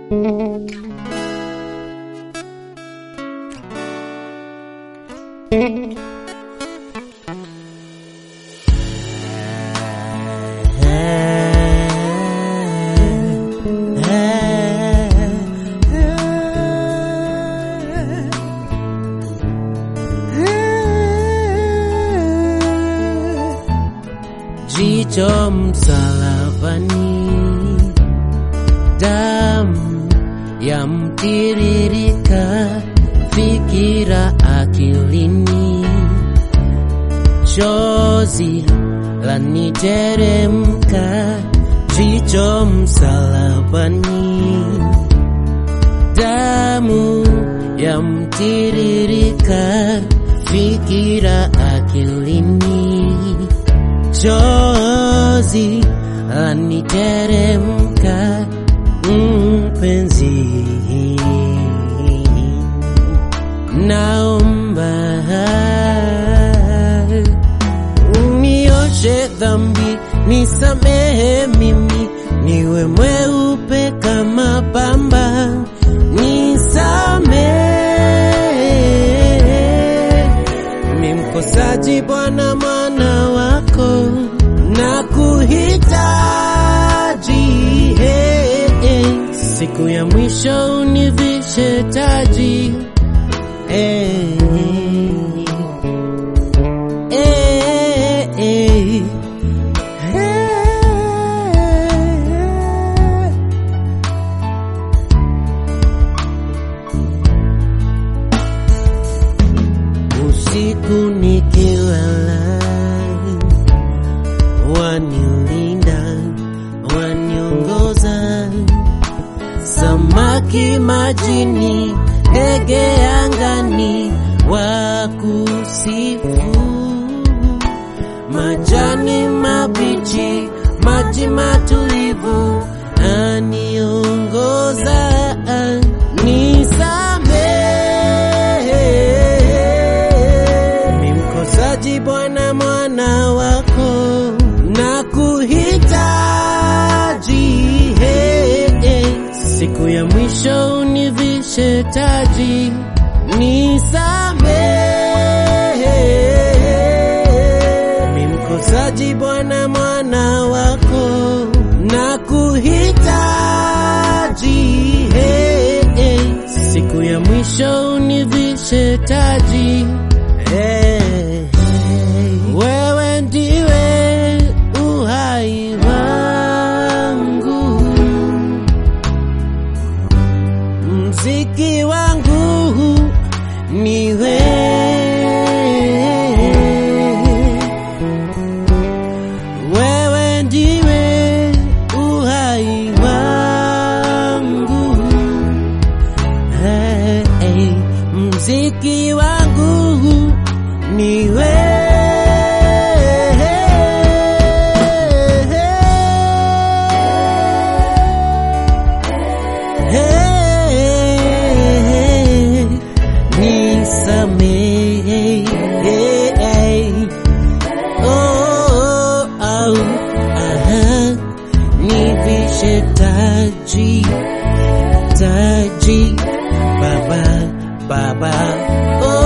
Jicho msalabani, damu ya mtiririka, fikira akilini, chozi laniteremka. Jicho msalabani, damu ya mtiririka, fikira akilini, chozi laniteremka. Mpenzi, naomba unioshe dhambi, nisamehe mimi, niwe mweupe kama pamba. Nisamehe mimi mkosaji, Bwana mwana wako nakuhitaji. Siku ya mwisho univishe taji. Usiku nikilala, wanilinda, waniongoza. Samaki majini, ndege angani, wakusifu. Majani mabichi, maji matulivu, aniongoza. Nisamehe mimi mkosaji, Bwana mwana wako nakuhitaji. Siku ya mwisho univishe taji. Nisamehe mimi mkosaji, Bwana mwana wako nakuhitaji. Siku ya mwisho univishe taji. Wewe ndiwe uhai wangu, mziki wangu ni wewe ndiwe uhai wangu. Mziki wangu ni nisamehe, nivishe taji, Baba, Baba.